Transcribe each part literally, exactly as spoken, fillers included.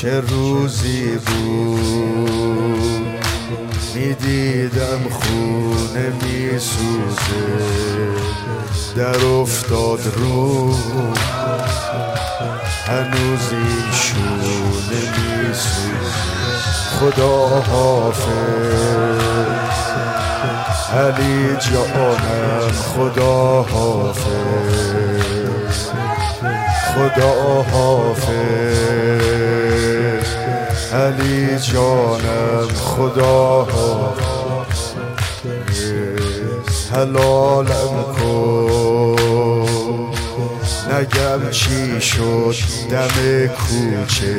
چه روزی بود میدیدم خونه میسوزه در افتاد رو هنوز این شونه میسوزه خدا حافظ علی جانم خدا حافظ خدا حافظ علی جانم خدا حافظ حلالم کن نگم چی شد دم کوچه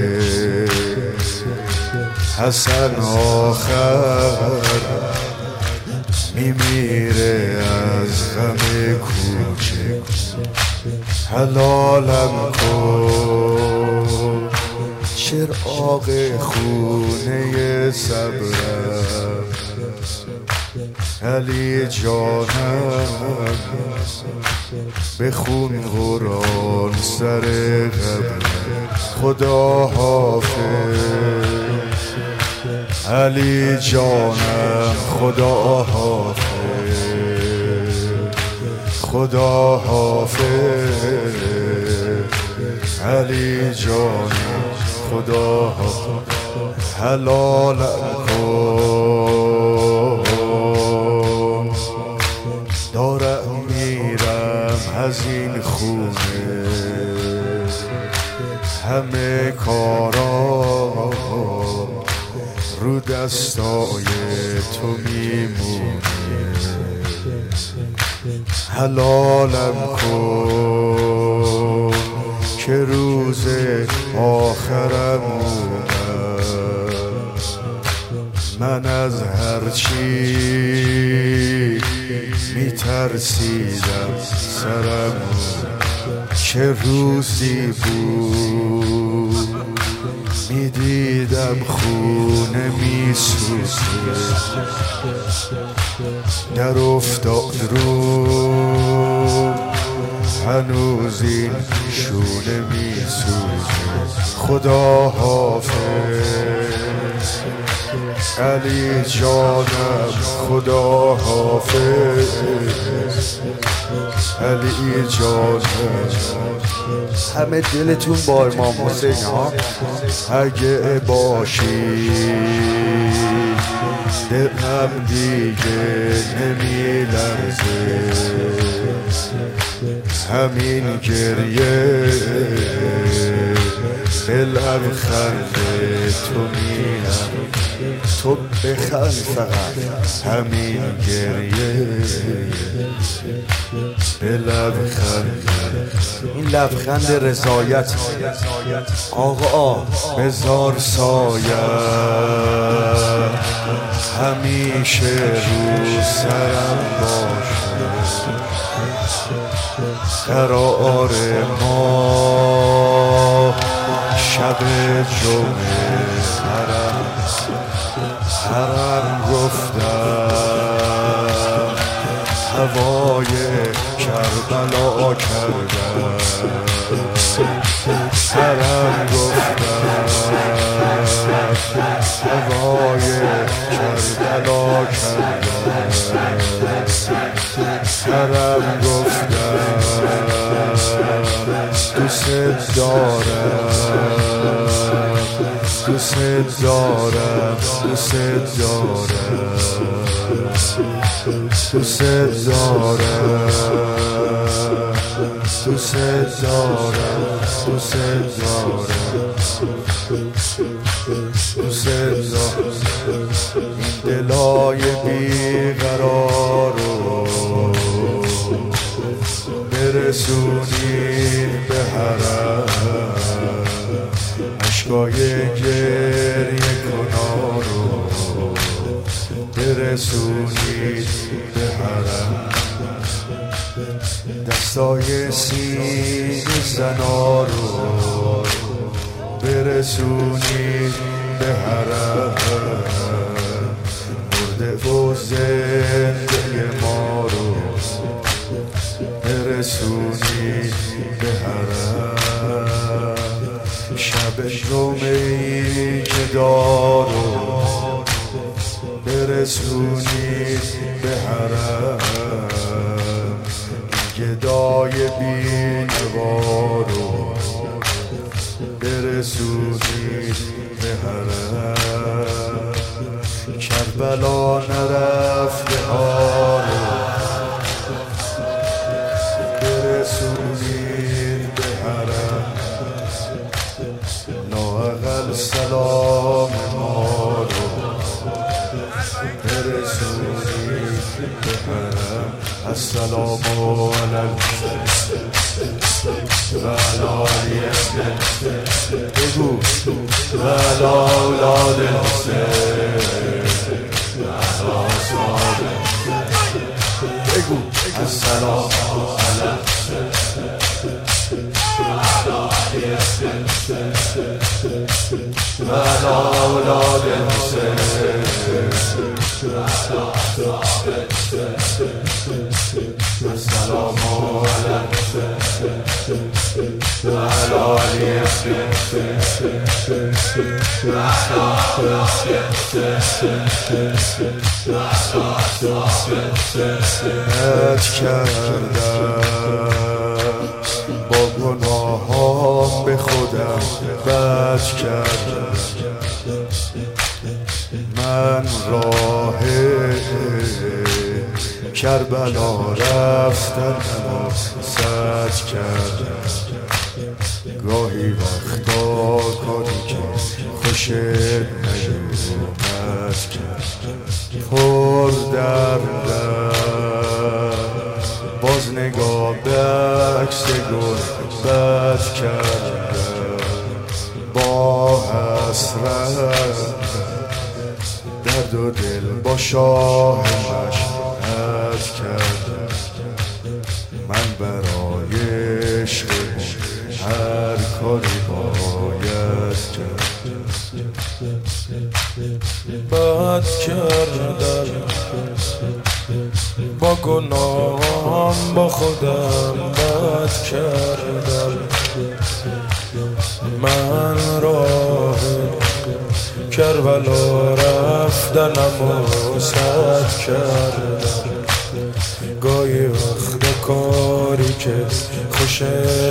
حسن آخر میمیره از غم کوچه حلالم کن چراغ خونه صبرم علی جانم بخون قرآن سر قبرم خدا حافظ علی جانم خدا حافظ خدا حافظ علی جانم خدا حافظ حلالم کن دارم میرم از این خونه همه کارا رو دستای تو میمونه حلالم کن که روز آخرم اومد من از هرچی میترسیدم سرم چه روزی بود میدیدم خونه میسوزه در افتاد رو هنوز این شونه میسوزه خدا حافظ علی جانم خدا حافظ علی جانم همه دلتون با امام حسین ها اگه باشی دلم دیگه نمی لرزه همین گریه به لبخند تو میرم تو بخند فقط همین گریه به لبخند این لبخند رضایت آقا بذار سایه همیشه رو سرم باشه قرار ما شب جمعه حرم حرم گفتم هوای کربلا کردم حرم گفتم هوای کربلا کردم حرم گفتم دوست دارم دوست دارم دوست دارم دوست دارم دوست دارم دوست دارم دوست دارم این دلای بیقرار رو برسونید به حرم اشکای گریه کنار رو برسونید به حرم دستای سینه زنا رو برسونید به حرم مرده و زنده ما رو برسونید به حرم شب جمعه‌ای که دارو برسونید به حرم، گدای بینوا رو برسونید به حرم، کربلا نرفته ها رو برسونید به حرم، لااقل سلام ما رو برسونید به حرم. السلام علیکم و علی بگو و اولاد حسین و اصحاب بگو السلام علیکم و اولاد حسین السلام علیکم و علی بد کردم با گناهام به خودم، بد کردم من راه کربلا رفتن و سد کردم، گاهی وقتا کاری که خوشت نیومد کردم، پر دردم باز نگاه به عکس گل بد کردم، با حسرت درد و دل با شاه مشهد کردم، من برای عشق هر کاری باید کردم، بد کردم با گناهم با خودم، بد کردم من راه کربلا رفتنم و سد کردم، گاهی وقت کاری که خوشت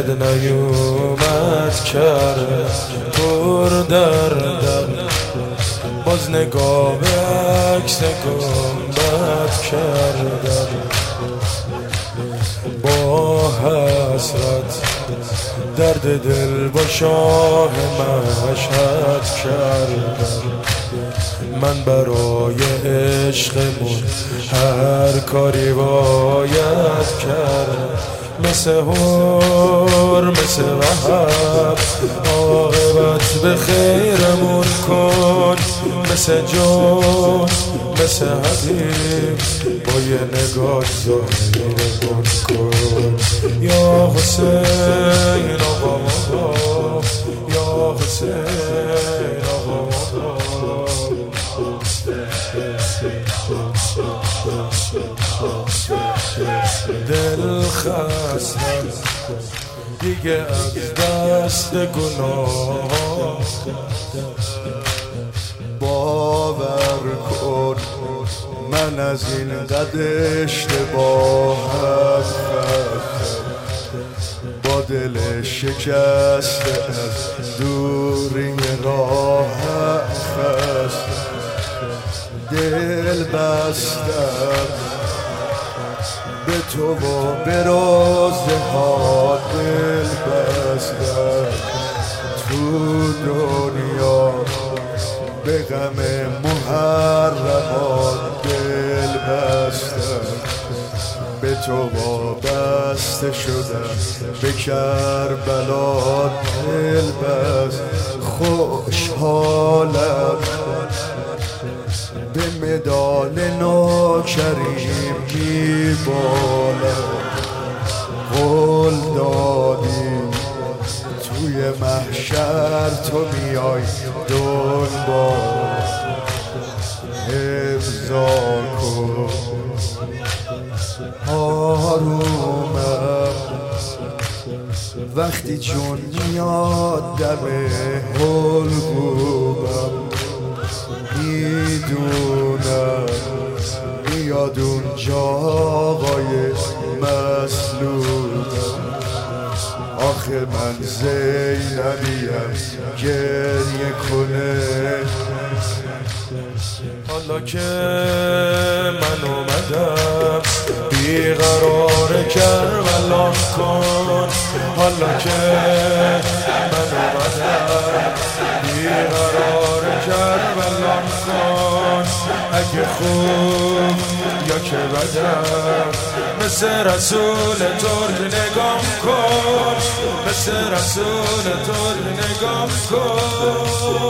نیومد کردم، پر دردم باز نگاه به عکس گنبد کردم، با حسرت درد دل با شاه مشهد کردم، من برای عشقمون هر کاری باید کرد، مثل هور مثل وحب عاقبت به خیرمون کن، مثل جون مثل حبیب با یه نگاه ظاهرمون کن، یا حسین آقا یا حسین آقا دل خستم دیگه از دست گناه، باور کن من از این قد اشتباهم خستم، با دل شکسته از دوری راهم خستم، دل بستم به تو و به رازه ها دل بستم، تو دنیا به غم محرمان دل بستم، به تو وابسته شدم به کربلا دل بست، خوشحالم به مدال ناکریم میبالم، قول دادی توی محشر تو میای دنبال، حفظا کن آرومم وقتی چون میاد دم حلقومم میدونم میاد اونجا آقای مسلوبم. آخه من زینبیم گریه کنه. حالا که من اومدم بیقرار کربلان کن. حالا که من اومدم بیقرار کربلان کن. اگه خوب یا که بدم مثل رسول ترک نگام کن. مثل رسول ترک نگام کن.